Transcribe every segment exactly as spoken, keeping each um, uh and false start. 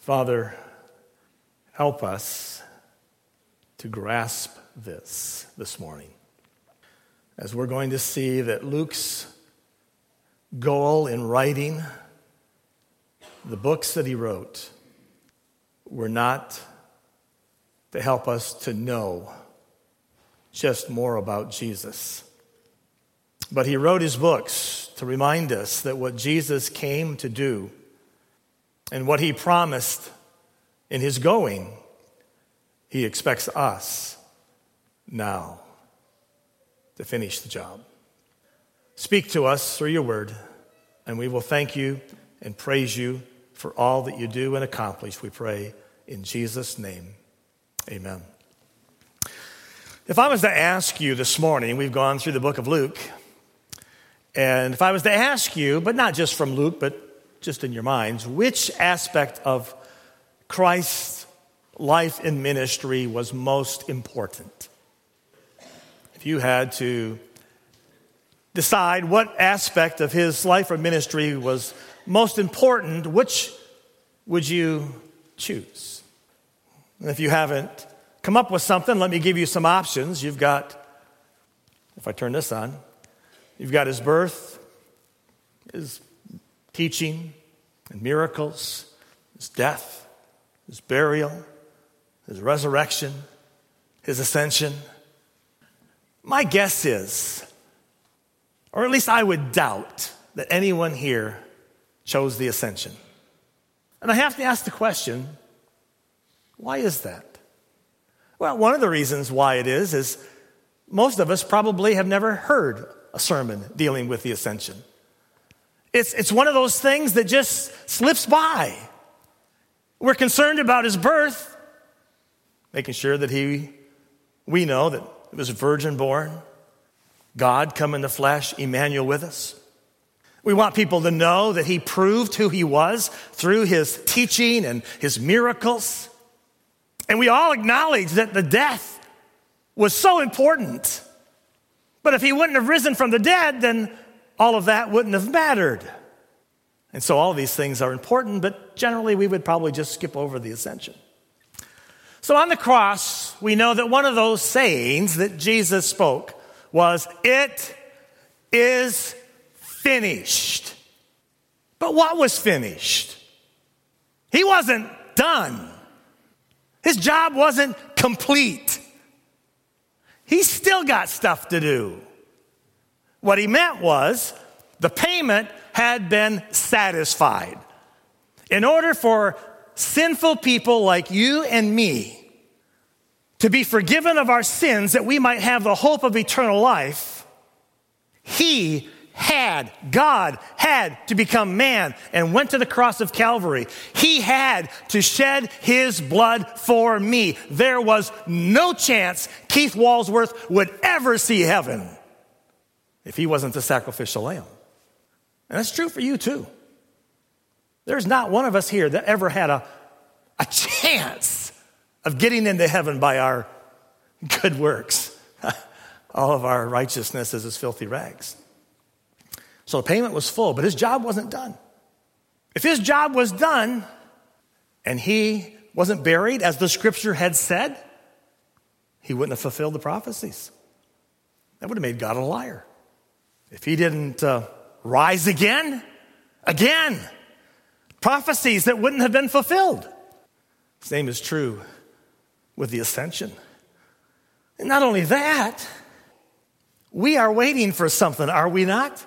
Father, help us to grasp this this morning, as we're going to see that Luke's goal in writing the books that he wrote were not to help us to know just more about Jesus, but he wrote his books to remind us that what Jesus came to do and what he promised in his going, he expects us now to finish the job. Speak to us through your word, and we will thank you and praise you for all that you do and accomplish, we pray in Jesus' name. Amen. If I was to ask you this morning, we've gone through the book of Luke, and if I was to ask you, but not just from Luke, but just in your minds, which aspect of Christ's life and ministry was most important? If you had to decide what aspect of his life or ministry was most important, which would you choose? And if you haven't come up with something, let me give you some options. You've got, if I turn this on, you've got his birth, his teaching and miracles, his death, his burial, his resurrection, his ascension. My guess is, or at least I would doubt, that anyone here chose the ascension. And I have to ask the question, why is that? Well, one of the reasons why it is, is most of us probably have never heard a sermon dealing with the ascension. It's, it's one of those things that just slips by. We're concerned about his birth, making sure that he, we know that it was a virgin born, God come in the flesh, Emmanuel with us. We want people to know that he proved who he was through his teaching and his miracles. And we all acknowledge that the death was so important. But if he wouldn't have risen from the dead, then all of that wouldn't have mattered. And so all of these things are important, but generally we would probably just skip over the ascension. So on the cross, we know that one of those sayings that Jesus spoke was, "It is finished." But what was finished? He wasn't done. His job wasn't complete. He's still got stuff to do. What he meant was the payment had been satisfied. In order for sinful people like you and me to be forgiven of our sins, that we might have the hope of eternal life, he had, God had to become man and went to the cross of Calvary. He had to shed his blood for me. There was no chance Keith Walsworth would ever see heaven if he wasn't the sacrificial lamb. And that's true for you too. There's not one of us here that ever had a, a chance of getting into heaven by our good works. All of our righteousness is as filthy rags. So the payment was full, but his job wasn't done. If his job was done and he wasn't buried as the scripture had said, he wouldn't have fulfilled the prophecies. That would have made God a liar. If he didn't uh, rise again, again, prophecies that wouldn't have been fulfilled. Same is true with the ascension. And not only that, we are waiting for something, are we not?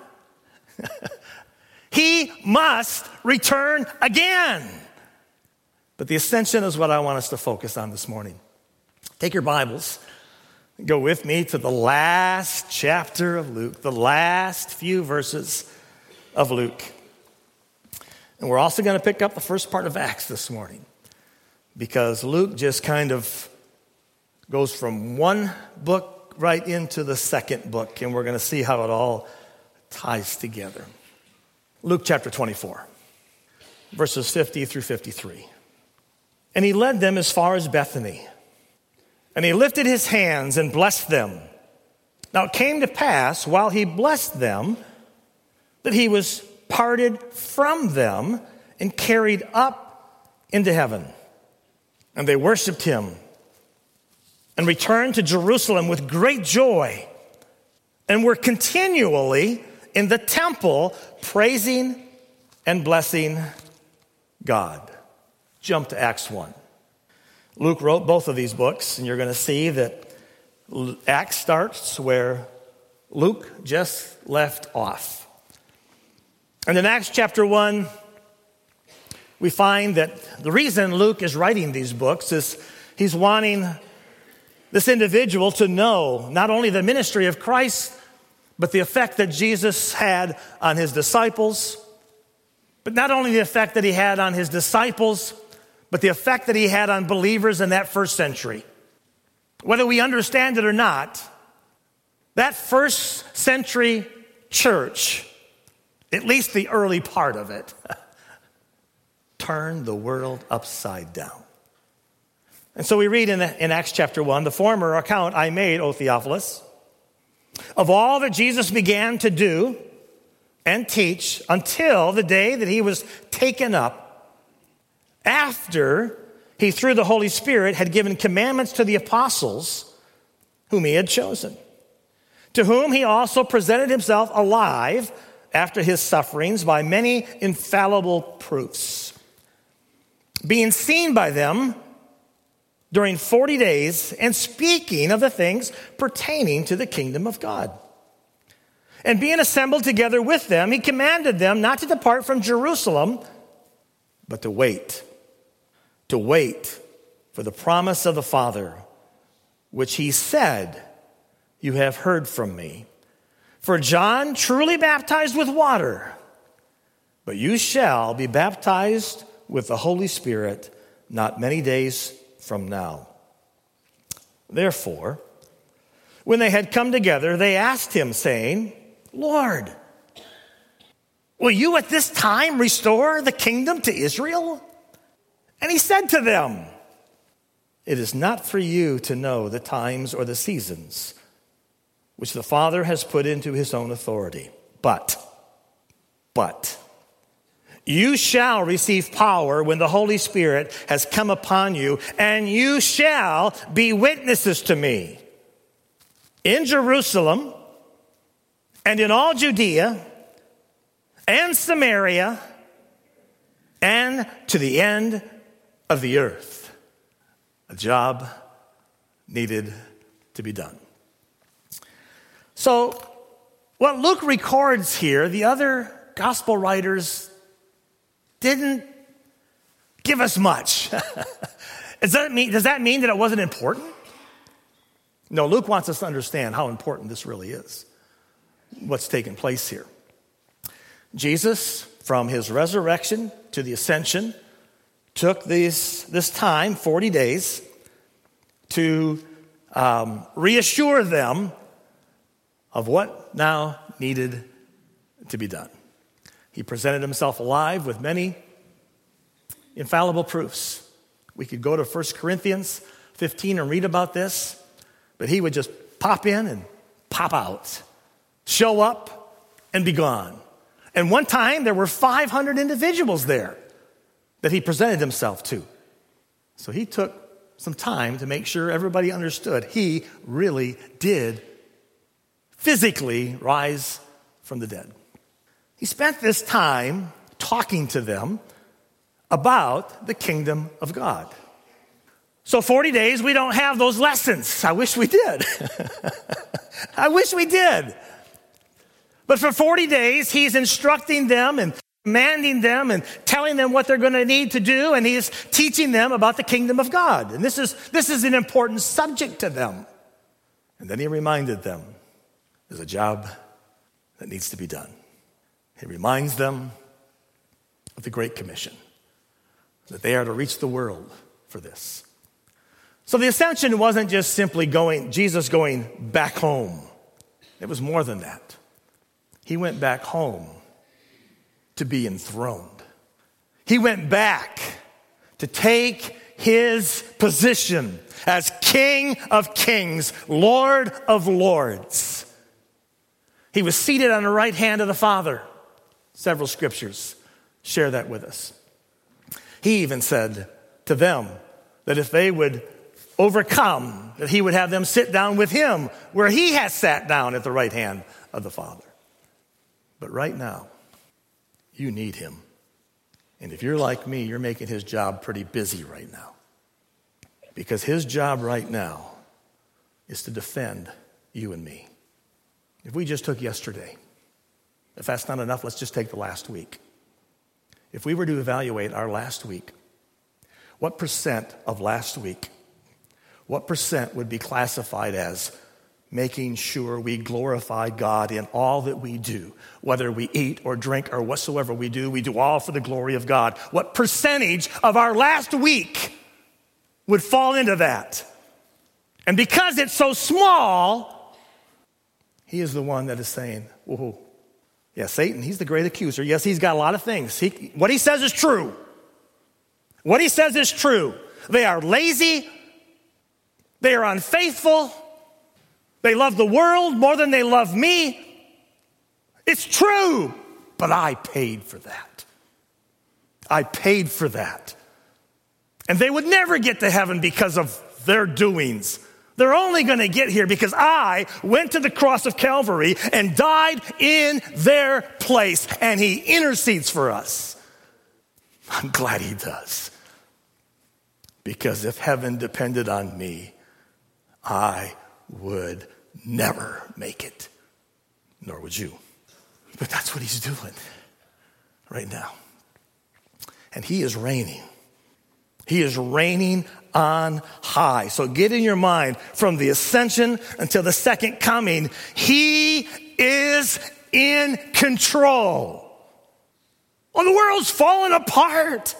He must return again. But the ascension is what I want us to focus on this morning. Take your Bibles, go with me to the last chapter of Luke, the last few verses of Luke. And we're also going to pick up the first part of Acts this morning, because Luke just kind of goes from one book right into the second book, and we're going to see how it all ties together. Luke chapter twenty-four, verses fifty through fifty-three. And he led them as far as Bethany, and he lifted his hands and blessed them. Now it came to pass, while he blessed them, that he was parted from them and carried up into heaven, and they worshiped him and returned to Jerusalem with great joy and were continually in the temple praising and blessing God. Jump to Acts one. Luke wrote both of these books, and you're going to see that Acts starts where Luke just left off. And in Acts chapter one, we find that the reason Luke is writing these books is he's wanting this individual to know not only the ministry of Christ, but the effect that Jesus had on his disciples, but not only the effect that he had on his disciples, but the effect that he had on believers in that first century. Whether we understand it or not, that first century church, at least the early part of it, turned the world upside down. And so we read in, in Acts chapter one, the former account I made, O Theophilus, of all that Jesus began to do and teach until the day that he was taken up, after he, through the Holy Spirit, had given commandments to the apostles whom he had chosen, to whom he also presented himself alive after his sufferings by many infallible proofs, being seen by them during forty days and speaking of the things pertaining to the kingdom of God. And being assembled together with them, he commanded them not to depart from Jerusalem, but to wait, to wait for the promise of the Father, which he said, you have heard from me. For John truly baptized with water, but you shall be baptized with the Holy Spirit not many days from now. Therefore, when they had come together, they asked him, saying, Lord, will you at this time restore the kingdom to Israel? And he said to them, it is not for you to know the times or the seasons which the Father has put into his own authority. But, but, you shall receive power when the Holy Spirit has come upon you, and you shall be witnesses to me in Jerusalem and in all Judea and Samaria and to the end of the earth. A job needed to be done. So, what Luke records here, the other gospel writers didn't give us much. Does that mean, does that mean that it wasn't important? No, Luke wants us to understand how important this really is, what's taking place here. Jesus, from his resurrection to the ascension, took these, this time, forty days, to um, reassure them of what now needed to be done. He presented himself alive with many infallible proofs. We could go to First Corinthians fifteen and read about this, but he would just pop in and pop out, show up and be gone. And one time there were five hundred individuals there that he presented himself to. So he took some time to make sure everybody understood he really did physically rise from the dead. He spent this time talking to them about the kingdom of God. So forty days, we don't have those lessons. I wish we did. I wish we did. But for forty days, he's instructing them and commanding them and telling them what they're going to need to do, and he's teaching them about the kingdom of God. And this is, this is an important subject to them. And then he reminded them, there's a job that needs to be done. He reminds them of the Great Commission, that they are to reach the world for this. So the ascension wasn't just simply going, Jesus going back home. It was more than that. He went back home to be enthroned. He went back to take his position as King of Kings, Lord of Lords. He was seated on the right hand of the Father. Several scriptures share that with us. He even said to them that if they would overcome, that he would have them sit down with him where he has sat down at the right hand of the Father. But right now, you need him. And if you're like me, you're making his job pretty busy right now. Because his job right now is to defend you and me. If we just took yesterday, if that's not enough, let's just take the last week. If we were to evaluate our last week, what percent of last week, what percent would be classified as making sure we glorify God in all that we do? Whether we eat or drink or whatsoever we do, we do all for the glory of God. What percentage of our last week would fall into that? And because it's so small, he is the one that is saying, whoa, yeah, Satan, he's the great accuser. Yes, he's got a lot of things. He, what he says is true. What he says is true. They are lazy. They are unfaithful. They love the world more than they love me. It's true, but I paid for that. I paid for that. And they would never get to heaven because of their doings. They're only going to get here because I went to the cross of Calvary and died in their place, and he intercedes for us. I'm glad he does. Because if heaven depended on me, I would never make it, nor would you. But that's what he's doing right now. And he is reigning. He is reigning on high. So get in your mind, from the ascension until the second coming, he is in control. Well, the world's falling apart.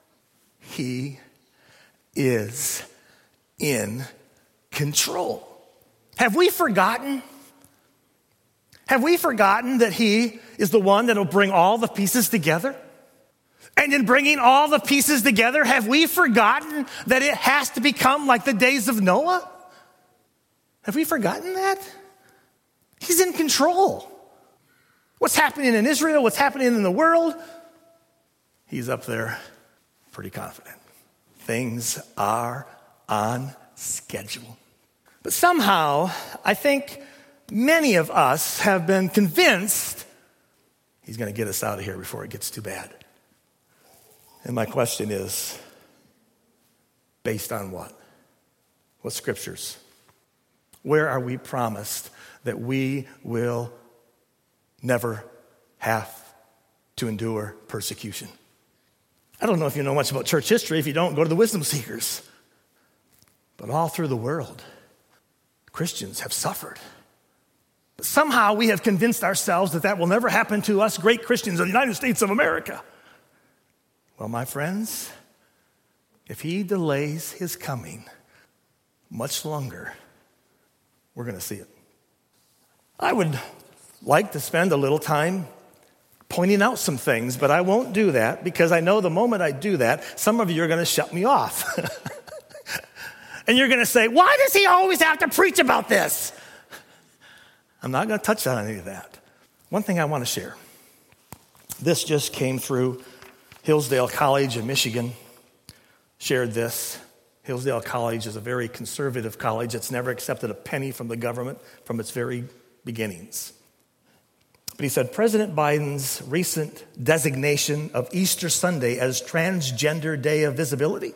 He is in control. Have we forgotten? Have we forgotten that he is the one that will bring all the pieces together? And in bringing all the pieces together, have we forgotten that it has to become like the days of Noah? Have we forgotten that? He's in control. What's happening in Israel, what's happening in the world, he's up there pretty confident. Things are on schedule. But somehow, I think many of us have been convinced he's going to get us out of here before it gets too bad. And my question is, based on what? What scriptures? Where are we promised that we will never have to endure persecution? I don't know if you know much about church history. If you don't, go to the Wisdom Seekers. But all through the world, Christians have suffered. But somehow we have convinced ourselves that that will never happen to us great Christians in the United States of America. Well, my friends, if he delays his coming much longer, we're going to see it. I would like to spend a little time pointing out some things, but I won't do that because I know the moment I do that, some of you are going to shut me off. And you're going to say, why does he always have to preach about this? I'm not going to touch on any of that. One thing I want to share. This just came through Hillsdale College in Michigan. Shared this. Hillsdale College is a very conservative college. It's never accepted a penny from the government from its very beginnings. But he said, President Biden's recent designation of Easter Sunday as Transgender Day of Visibility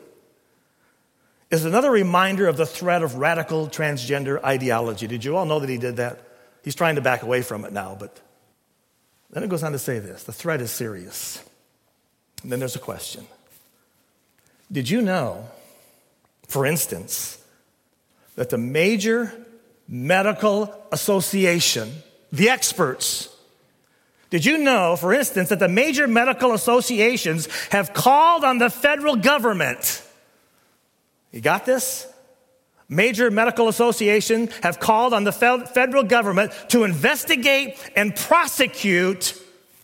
is another reminder of the threat of radical transgender ideology. Did you all know that he did that? He's trying to back away from it now, but then it goes on to say this. The threat is serious. And then there's a question. Did you know, for instance, that the major medical association, the experts, did you know, for instance, that the major medical associations have called on the federal government? You got this? Major medical associations have called on the federal government to investigate and prosecute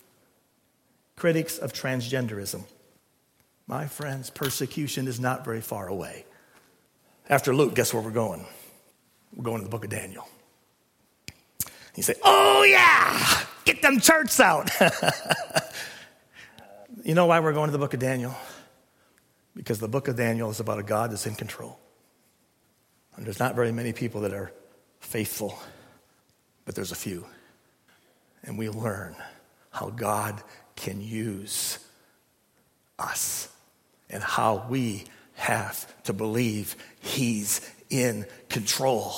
critics of transgenderism. My friends, persecution is not very far away. After Luke, guess where we're going? We're going to the book of Daniel. You say, oh yeah, get them charts out. You know why we're going to the book of Daniel? Because the book of Daniel is about a God that's in control. And there's not very many people that are faithful, but there's a few. And we learn how God can use us and how we have to believe he's in control.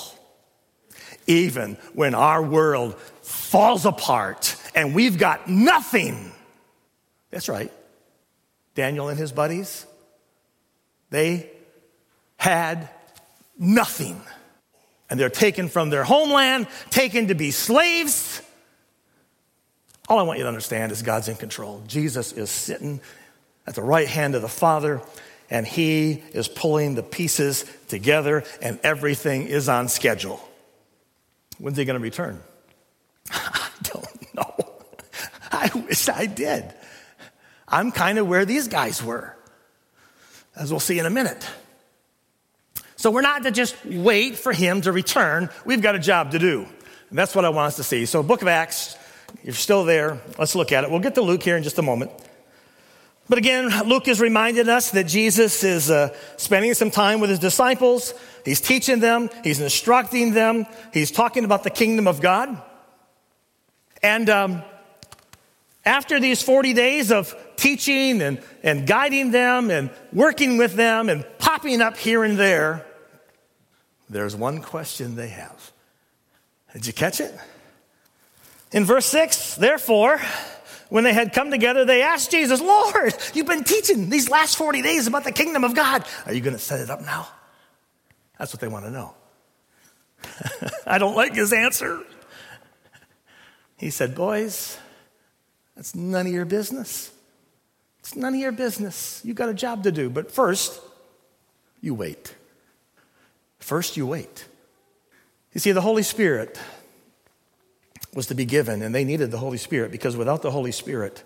Even when our world falls apart and we've got nothing. That's right. Daniel and his buddies, they had nothing. And they're taken from their homeland, taken to be slaves. All I want you to understand is God's in control. Jesus is sitting at the right hand of the Father, and he is pulling the pieces together, and everything is on schedule. When's he going to return? I don't know. I wish I did. I'm kind of where these guys were, as we'll see in a minute. So we're not to just wait for him to return. We've got a job to do. And that's what I want us to see. So book of Acts, you're still there. Let's look at it. We'll get to Luke here in just a moment. But again, Luke has reminded us that Jesus is uh, spending some time with his disciples. He's teaching them. He's instructing them. He's talking about the kingdom of God. And um, after these forty days of teaching and, and guiding them and working with them and popping up here and there, there's one question they have. Did you catch it? In verse six, therefore, when they had come together, they asked Jesus, Lord, you've been teaching these last forty days about the kingdom of God. Are you going to set it up now? That's what they want to know. I don't like his answer. He said, boys, that's none of your business. It's none of your business. You got a job to do. But first, you wait. First, you wait. You see, the Holy Spirit was to be given, and they needed the Holy Spirit because without the Holy Spirit,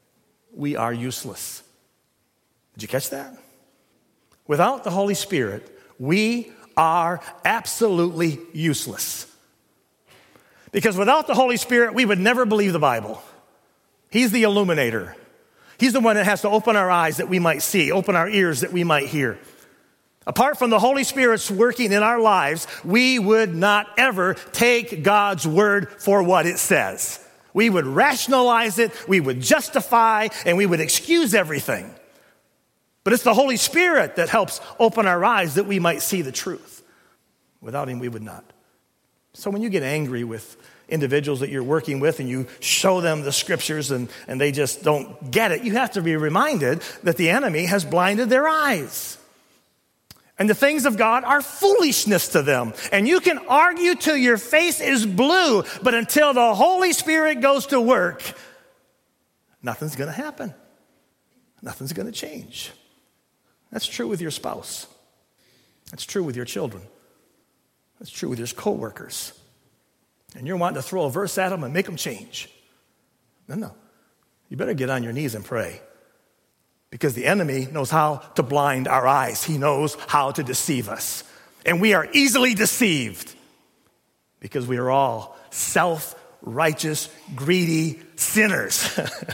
we are useless. Did you catch that? Without the Holy Spirit, we are absolutely useless. Because without the Holy Spirit, we would never believe the Bible. He's the illuminator. He's the one that has to open our eyes that we might see, open our ears that we might hear. Apart from the Holy Spirit's working in our lives, we would not ever take God's word for what it says. We would rationalize it, we would justify, and we would excuse everything. But it's the Holy Spirit that helps open our eyes that we might see the truth. Without him, we would not. So when you get angry with individuals that you're working with and you show them the scriptures and, and they just don't get it, you have to be reminded that the enemy has blinded their eyes. And the things of God are foolishness to them. And you can argue till your face is blue, but until the Holy Spirit goes to work, nothing's going to happen. Nothing's going to change. That's true with your spouse. That's true with your children. That's true with your coworkers. And you're wanting to throw a verse at them and make them change. No, no. You better get on your knees and pray. Because the enemy knows how to blind our eyes. He knows how to deceive us. And we are easily deceived because we are all self-righteous, greedy sinners.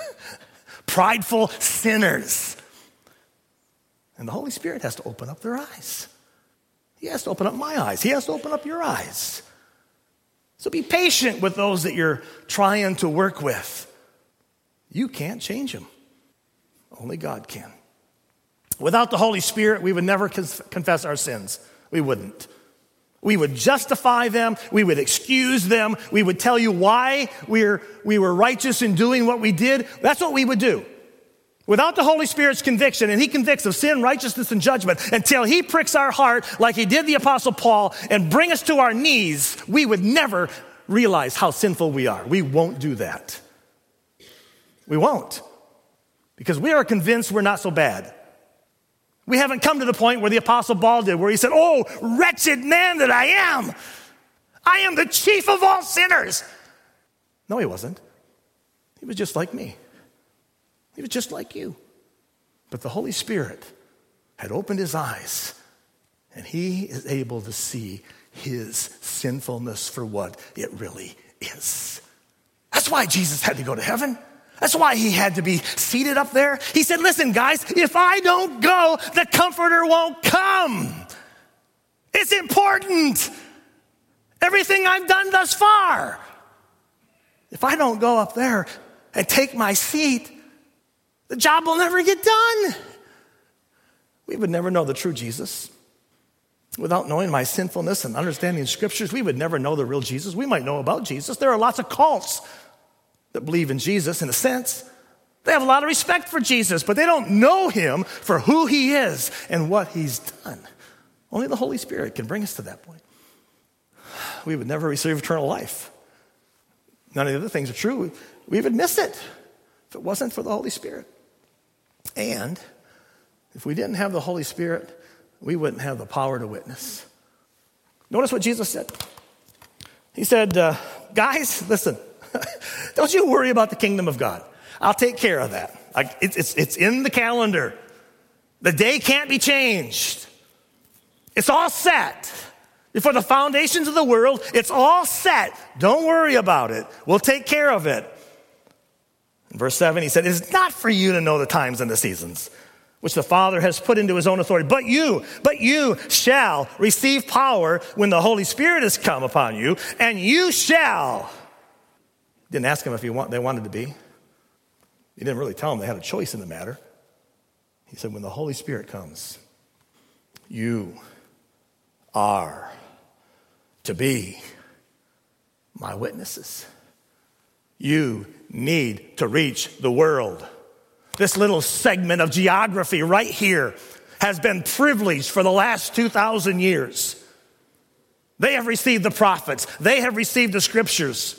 Prideful sinners. And the Holy Spirit has to open up their eyes. He has to open up my eyes. He has to open up your eyes. So be patient with those that you're trying to work with. You can't change them. Only God can. Without the Holy Spirit, we would never confess our sins. We wouldn't. We would justify them. We would excuse them. We would tell you why we're, we were righteous in doing what we did. That's what we would do. Without the Holy Spirit's conviction, and he convicts of sin, righteousness, and judgment, until he pricks our heart like he did the Apostle Paul and bring us to our knees, we would never realize how sinful we are. We won't do that. We won't. Because we are convinced we're not so bad. We haven't come to the point where the Apostle Paul did, where he said, oh, wretched man that I am. I am the chief of all sinners. No, he wasn't. He was just like me. He was just like you. But the Holy Spirit had opened his eyes, and he is able to see his sinfulness for what it really is. That's why Jesus had to go to heaven. That's why he had to be seated up there. He said, listen, guys, if I don't go, the Comforter won't come. It's important. Everything I've done thus far. If I don't go up there and take my seat, the job will never get done. We would never know the true Jesus. Without knowing my sinfulness and understanding the scriptures, we would never know the real Jesus. We might know about Jesus. There are lots of cults that believe in Jesus in a sense. They have a lot of respect for Jesus, but they don't know him for who he is and what he's done. Only the Holy Spirit can bring us to that point. We would never receive eternal life. None of the other things are true. We would miss it if it wasn't for the Holy Spirit. And if we didn't have the Holy Spirit, we wouldn't have the power to witness. Notice what Jesus said. He said, uh, guys, listen, don't you worry about the kingdom of God. I'll take care of that. I, it, it's, it's in the calendar. The day can't be changed. It's all set. Before the foundations of the world, it's all set. Don't worry about it. We'll take care of it. In verse seven, he said, it is not for you to know the times and the seasons, which the Father has put into his own authority. But you, but you shall receive power when the Holy Spirit has come upon you, and you shall. Didn't ask them if he want, they wanted to be. He didn't really tell them they had a choice in the matter. He said, when the Holy Spirit comes, you are to be my witnesses. You need to reach the world. This little segment of geography right here has been privileged for the last two thousand years. They have received the prophets. They have received the scriptures.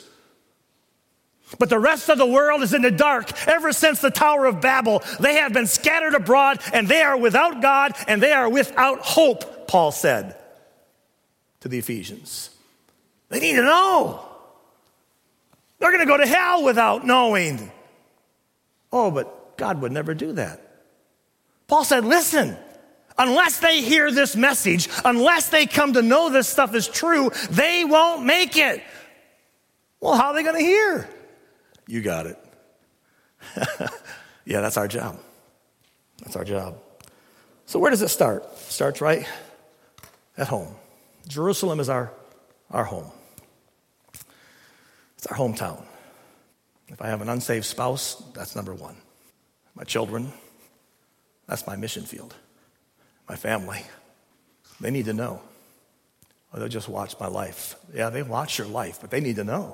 But the rest of the world is in the dark. Ever since the Tower of Babel, they have been scattered abroad, and they are without God, and they are without hope, Paul said to the Ephesians. They need to know. They're going to go to hell without knowing. Oh, but God would never do that. Paul said, listen, unless they hear this message, unless they come to know this stuff is true, they won't make it. Well, how are they going to hear? You got it. Yeah, that's our job. That's our job. So where does it start? It starts right at home. Jerusalem is our, our home. It's our hometown. If I have an unsaved spouse, that's number one. My children, that's my mission field. My family, they need to know. Or they'll just watch my life. Yeah, they watch your life, but they need to know.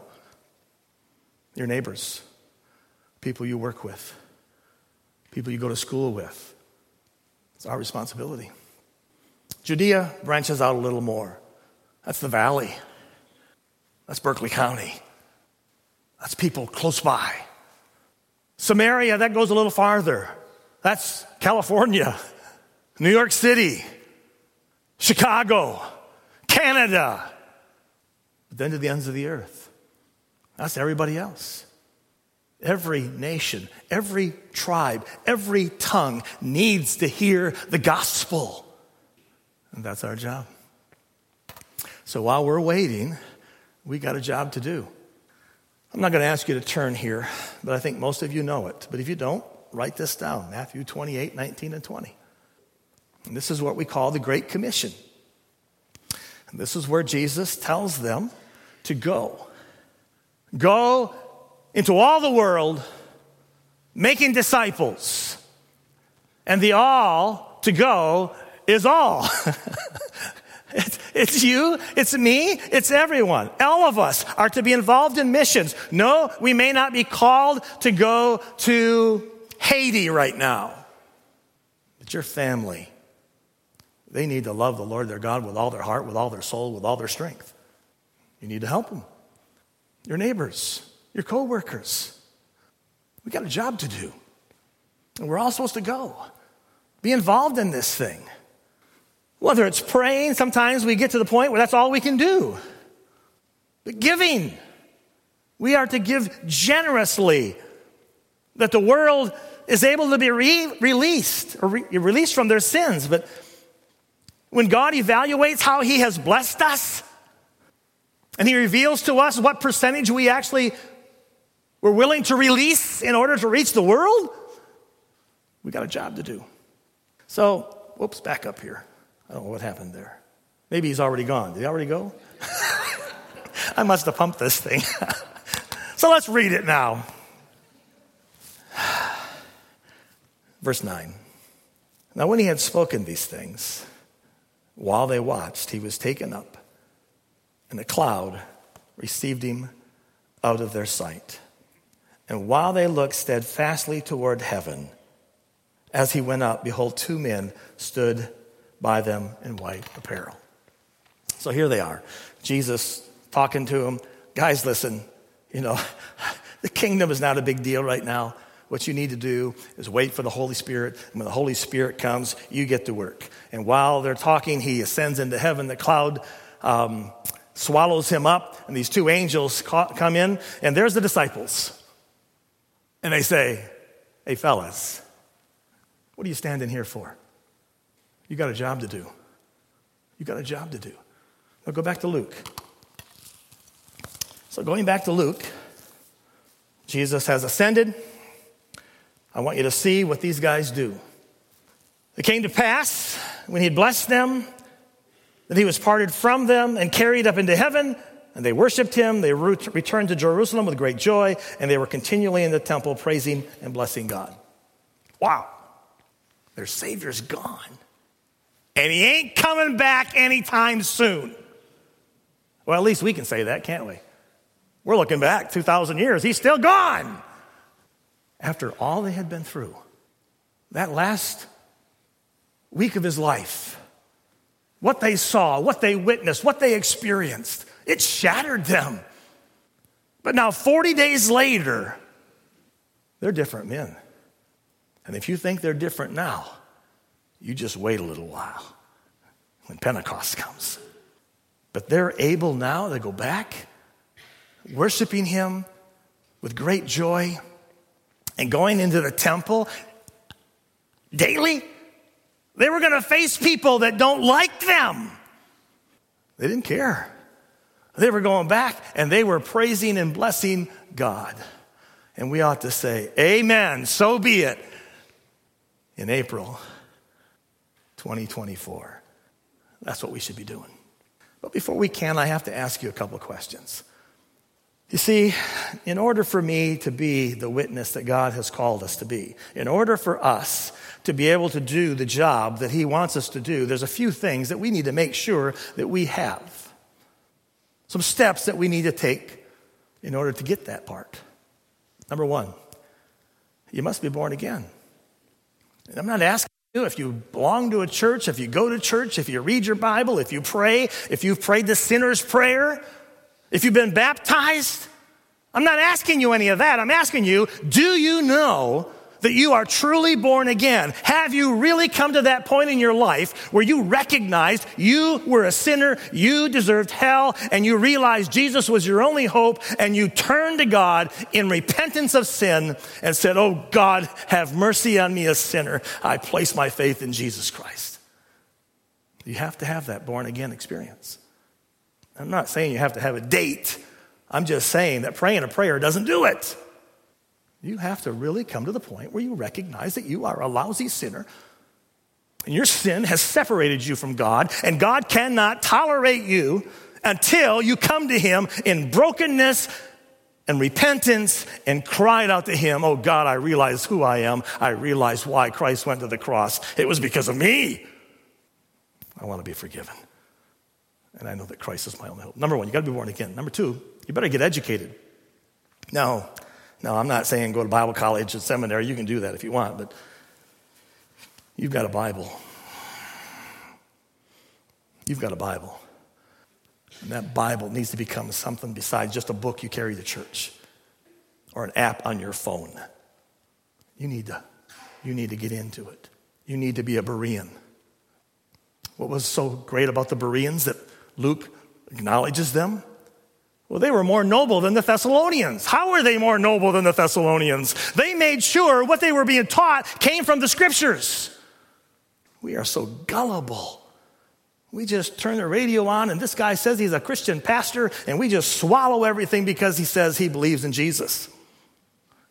Your neighbors, people you work with, people you go to school with. It's our responsibility. Judea branches out a little more. That's the valley. That's Berkeley County. That's people close by. Samaria, that goes a little farther. That's California, New York City, Chicago, Canada. But then to the ends of the earth. That's everybody else. Every nation, every tribe, every tongue needs to hear the gospel. And that's our job. So while we're waiting, we got a job to do. I'm not going to ask you to turn here, but I think most of you know it. But if you don't, write this down, Matthew twenty-eight, nineteen, and twenty. And this is what we call the Great Commission. And this is where Jesus tells them to go. Go into all the world, making disciples. And the all to go is all. It's, it's you, it's me, it's everyone. All of us are to be involved in missions. No, we may not be called to go to Haiti right now. But your family, they need to love the Lord their God with all their heart, with all their soul, with all their strength. You need to help them. Your neighbors, your co-workers. We got a job to do. And we're all supposed to go. Be involved in this thing. Whether it's praying, sometimes we get to the point where that's all we can do. But giving. We are to give generously, that the world is able to be re- released, or re- released from their sins. But when God evaluates how he has blessed us, and he reveals to us what percentage we actually we're willing to release in order to reach the world, we got a job to do. So, whoops, back up here. I don't know what happened there. Maybe he's already gone. Did he already go? I must have pumped this thing. So let's read it now. Verse nine. Now when he had spoken these things, while they watched, he was taken up, and a cloud received him out of their sight. And while they looked steadfastly toward heaven, as he went up, behold, two men stood by them in white apparel. So here they are. Jesus talking to them. Guys, listen, you know, the kingdom is not a big deal right now. What you need to do is wait for the Holy Spirit. And when the Holy Spirit comes, you get to work. And while they're talking, he ascends into heaven. The cloud um, swallows him up. And these two angels come in. And there's the disciples. And they say, hey, fellas, what are you standing here for? You got a job to do. You got a job to do. Now go back to Luke. So going back to Luke, Jesus has ascended. I want you to see what these guys do. It came to pass, when he had blessed them, that he was parted from them and carried up into heaven, and they worshiped him. They returned to Jerusalem with great joy, and they were continually in the temple praising and blessing God. Wow. Their Savior's gone. And he ain't coming back anytime soon. Well, at least we can say that, can't we? We're looking back two thousand years. He's still gone. After all they had been through, that last week of his life, what they saw, what they witnessed, what they experienced, it shattered them. But now forty days later, they're different men. And if you think they're different now, you just wait a little while when Pentecost comes. But they're able now to go back, worshiping him with great joy, and going into the temple daily. They were going to face people that don't like them. They didn't care. They were going back, and they were praising and blessing God. And we ought to say, amen, so be it, in April twenty twenty-four. That's what we should be doing. But before we can, I have to ask you a couple of questions. You see, in order for me to be the witness that God has called us to be, in order for us to be able to do the job that he wants us to do, there's a few things that we need to make sure that we have. Some steps that we need to take in order to get that part. Number one, you must be born again. And I'm not asking you if you belong to a church, if you go to church, if you read your Bible, if you pray, if you've prayed the sinner's prayer, if you've been baptized. I'm not asking you any of that. I'm asking you, do you know that you are truly born again? Have you really come to that point in your life where you recognized you were a sinner, you deserved hell, and you realized Jesus was your only hope, and you turned to God in repentance of sin and said, oh God, have mercy on me, a sinner. I place my faith in Jesus Christ. You have to have that born again experience. I'm not saying you have to have a date. I'm just saying that praying a prayer doesn't do it. You have to really come to the point where you recognize that you are a lousy sinner, and your sin has separated you from God, and God cannot tolerate you until you come to him in brokenness and repentance and cried out to him, oh God, I realize who I am. I realize why Christ went to the cross. It was because of me. I want to be forgiven. And I know that Christ is my only hope. Number one, you got to be born again. Number two, you better get educated. No, no, I'm not saying go to Bible college and seminary. You can do that if you want, but you've got a Bible. You've got a Bible. And that Bible needs to become something besides just a book you carry to church or an app on your phone. You need to, you need to get into it. You need to be a Berean. What was so great about the Bereans that Luke acknowledges them? Well, they were more noble than the Thessalonians. How were they more noble than the Thessalonians? They made sure what they were being taught came from the scriptures. We are so gullible. We just turn the radio on and this guy says he's a Christian pastor and we just swallow everything because he says he believes in Jesus.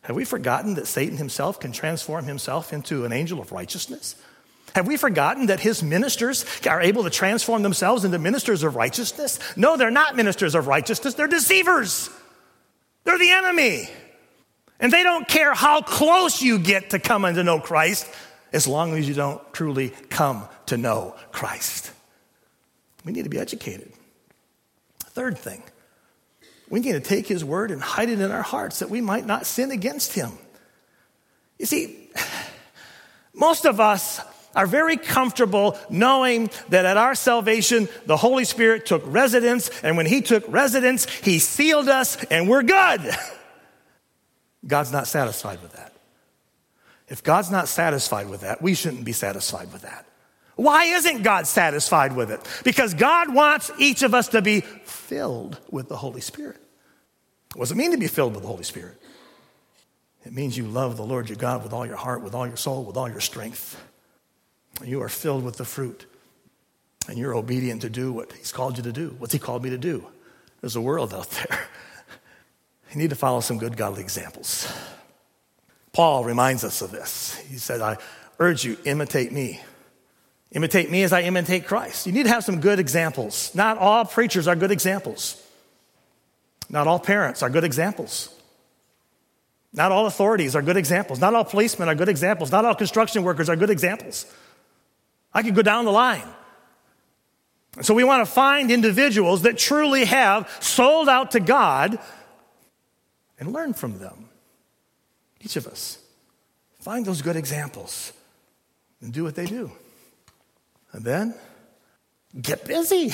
Have we forgotten that Satan himself can transform himself into an angel of righteousness? Have we forgotten that his ministers are able to transform themselves into ministers of righteousness? No, they're not ministers of righteousness. They're deceivers. They're the enemy. And they don't care how close you get to coming to know Christ as long as you don't truly come to know Christ. We need to be educated. Third thing, we need to take his word and hide it in our hearts that we might not sin against him. You see, most of us are very comfortable knowing that at our salvation, the Holy Spirit took residence, and when he took residence, he sealed us, and we're good. God's not satisfied with that. If God's not satisfied with that, we shouldn't be satisfied with that. Why isn't God satisfied with it? Because God wants each of us to be filled with the Holy Spirit. What does it mean to be filled with the Holy Spirit? It means you love the Lord your God with all your heart, with all your soul, with all your strength. You are filled with the fruit, and you're obedient to do what he's called you to do. What's he called me to do? There's a world out there. You need to follow some good godly examples. Paul reminds us of this. He said, I urge you, imitate me. Imitate me as I imitate Christ. You need to have some good examples. Not all preachers are good examples. Not all parents are good examples. Not all authorities are good examples. Not all policemen are good examples. Not all construction workers are good examples. I could go down the line. So we want to find individuals that truly have sold out to God and learn from them. Each of us. Find those good examples and do what they do. And then get busy.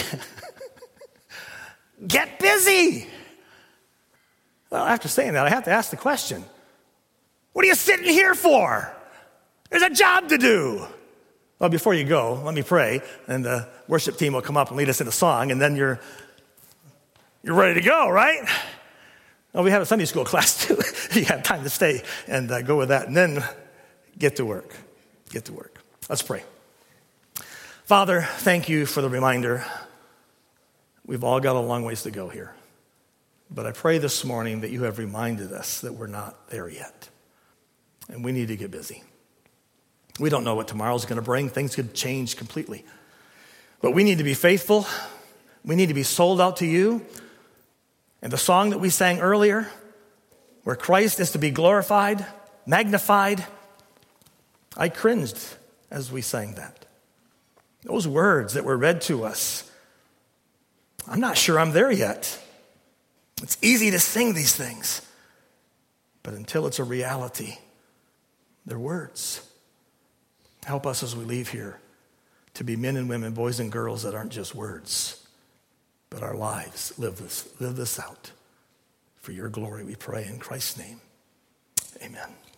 Get busy. Well, after saying that, I have to ask the question, what are you sitting here for? There's a job to do. Well, before you go, let me pray, and the worship team will come up and lead us in a song, and then you're you're ready to go, right? Well, we have a Sunday school class, too. You have time to stay and uh, go with that, and then get to work. Get to work. Let's pray. Father, thank you for the reminder. We've all got a long ways to go here. But I pray this morning that you have reminded us that we're not there yet. And we need to get busy. We don't know what tomorrow's going to bring. Things could change completely. But we need to be faithful. We need to be sold out to you. And the song that we sang earlier, where Christ is to be glorified, magnified, I cringed as we sang that. Those words that were read to us, I'm not sure I'm there yet. It's easy to sing these things, but until it's a reality, they're words. Help us as we leave here to be men and women, boys and girls that aren't just words, but our lives. Live this, live this out. For your glory we pray in Christ's name. Amen.